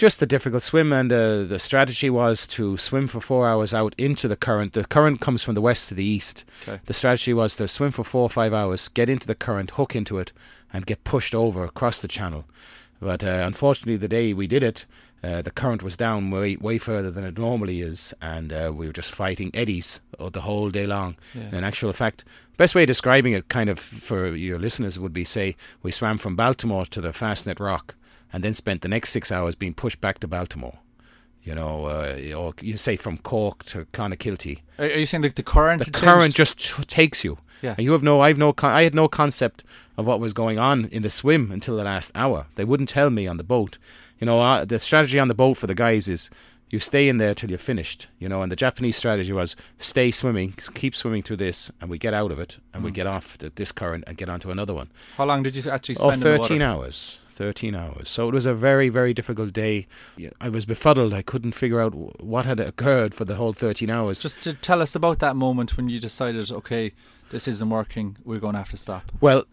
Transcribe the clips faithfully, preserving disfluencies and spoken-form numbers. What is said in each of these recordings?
just a difficult swim, and uh, the strategy was to swim for four hours out into the current. The current comes from the west to the east. Okay. The strategy was to swim for four or five hours, get into the current, hook into it, and get pushed over across the channel. But uh, unfortunately, the day we did it, uh, the current was down way way further than it normally is, and uh, we were just fighting eddies the whole day long. Yeah. In actual fact, best way of describing it, kind of for your listeners, would be say we swam from Baltimore to the Fastnet Rock, and then spent the next six hours being pushed back to Baltimore. You know, uh, or you say from Cork to Clonakilty. Are, are you saying that the current? The had current changed? just t- takes you. Yeah. And you have no, I've no, con- I had no concept of what was going on in the swim until the last hour. They wouldn't tell me on the boat. You know, uh, the strategy on the boat for the guys is you stay in there till you're finished. You know, and the Japanese strategy was stay swimming, keep swimming through this, and we get out of it, and Mm. we get off the, this current and get onto another one. How long did you actually Oh, spend in the thirteen water? hours. thirteen hours. So it was a very, very difficult day. Yeah, I was befuddled. I couldn't figure out w- what had occurred for the whole thirteen hours. Just to tell us about that moment when you decided, okay, this isn't working, we're going to have to stop. Well,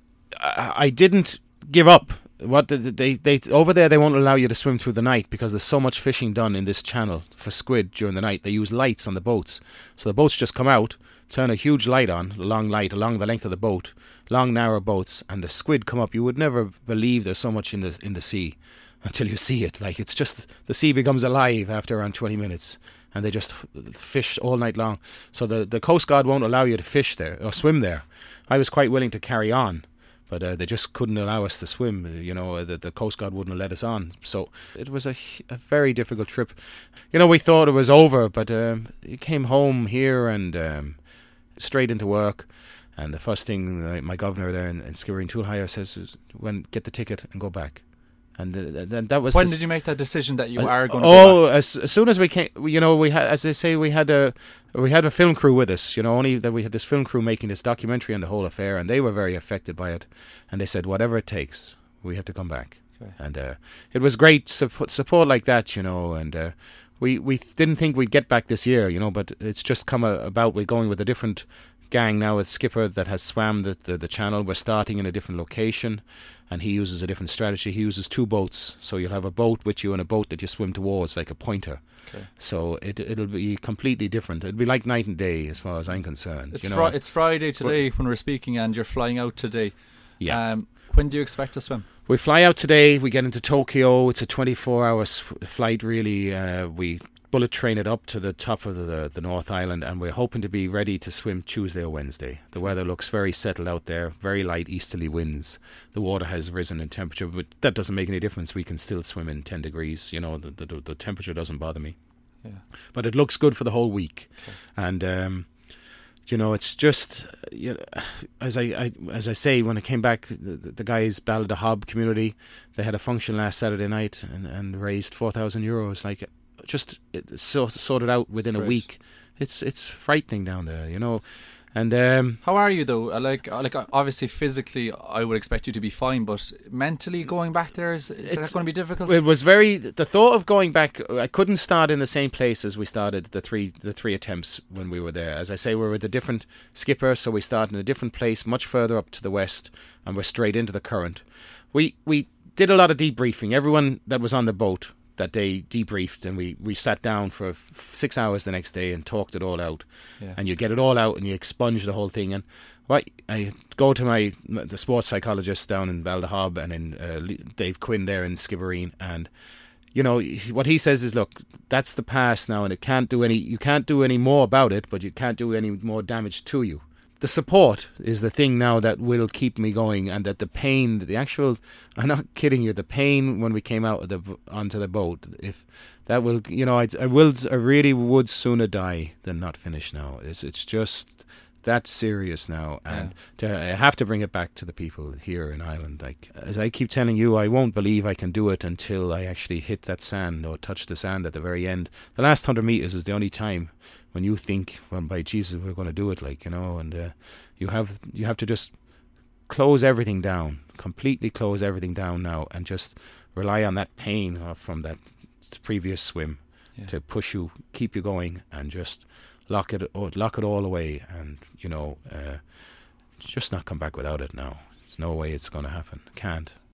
I, I didn't give up. What the, they they over there they won't allow you to swim through the night because there's so much fishing done in this channel for squid during the night. They use lights on the boats, so the boats just come out, turn a huge light on, a long light along the length of the boat, long narrow boats, and the squid come up. You would never believe there's so much in the in the sea until you see it. Like, it's just the sea becomes alive after around twenty minutes. And they just f- fish all night long. So the, the Coast Guard won't allow you to fish there or swim there. I was quite willing to carry on, but uh, they just couldn't allow us to swim. uh, You know, uh, the, the Coast Guard wouldn't let us on. So it was a, h- a very difficult trip. You know, we thought it was over, but um, we came home here and um, straight into work. And the first thing uh, my governor there in, in Skibbereen Toolhire says is, "When get the ticket and go back." And uh, then that was When the did you make that decision that you Uh, are going to oh, go back? as, as soon as we came, you know, we had, as I say, we had a we had a film crew with us. You know, only that we had this film crew making this documentary on the whole affair, and they were very affected by it. And they said, whatever it takes, we have to come back. Okay. And uh, it was great support, support like that, you know. And uh, we we didn't think we'd get back this year, you know, but it's just come a, about. We're going with a different gang now with Skipper that has swam the, the the channel. We're starting in a different location, and he uses a different strategy. He uses two boats, so you'll have a boat with you and a boat that you swim towards, like a pointer. Okay. So it it'll be completely different. It'll be like night and day as far as I'm concerned. It's, you know, fri- it's Friday today when we're speaking, and you're flying out today. yeah. Um, when do you expect to swim? We fly out today. We get into Tokyo. It's a twenty-four hour s- flight, really. Uh, we bullet train it up to the top of the, the North Island, and we're hoping to be ready to swim Tuesday or Wednesday. The weather looks very settled out there, very light easterly winds. The water has risen in temperature, but that doesn't make any difference. We can still swim in ten degrees. You know, the, the, the temperature doesn't bother me. Yeah. But it looks good for the whole week. Okay. And, um, you know, it's just, you know, as I, I as I say, when I came back, the, the guys, Ballydehob community, they had a function last Saturday night and, and raised four thousand euros. Like, just it, so, sorted out within a Great. week. It's it's frightening down there, you know. And um, How are you though? Uh, Like, uh, like uh, obviously physically, I would expect you to be fine, but mentally going back there is, is that It's- going to be difficult? it was very the thought of going back. I couldn't start in the same place as we started the three the three attempts when we were there. As I say, we were with a different skipper, so we started in a different place, much further up to the west, and we're straight into the current. We we did a lot of debriefing. Everyone that was on the boat that day debriefed, and we, we sat down for f- six hours the next day and talked it all out. Yeah. And you get it all out and you expunge the whole thing. And what I go to my the sports psychologist down in Ballydehob and in uh, Le- Dave Quinn there in Skibbereen, and you know what he says is, look, that's the past now, and it can't do any. You can't do any more about it, but you can't do any more damage to you. The support is the thing now that will keep me going, and that the pain, the actual, I'm not kidding you, the pain when we came out of the onto the boat, if that will, you know, I, I will, I really would sooner die than not finish now. It's it's just that serious now, and to, I have to bring it back to the people here in Ireland. Like, as I keep telling you, I won't believe I can do it until I actually hit that sand or touch the sand at the very end. The last hundred meters is the only time when you think, well, by Jesus, we're going to do it, like, you know, and uh, you have you have to just close everything down, completely close everything down now, and just rely on that pain uh, from that previous swim Yeah. to push you, keep you going, and just lock it, oh, lock it all away, and you know, uh, just not come back without it now. There's no way it's going to happen. Can't.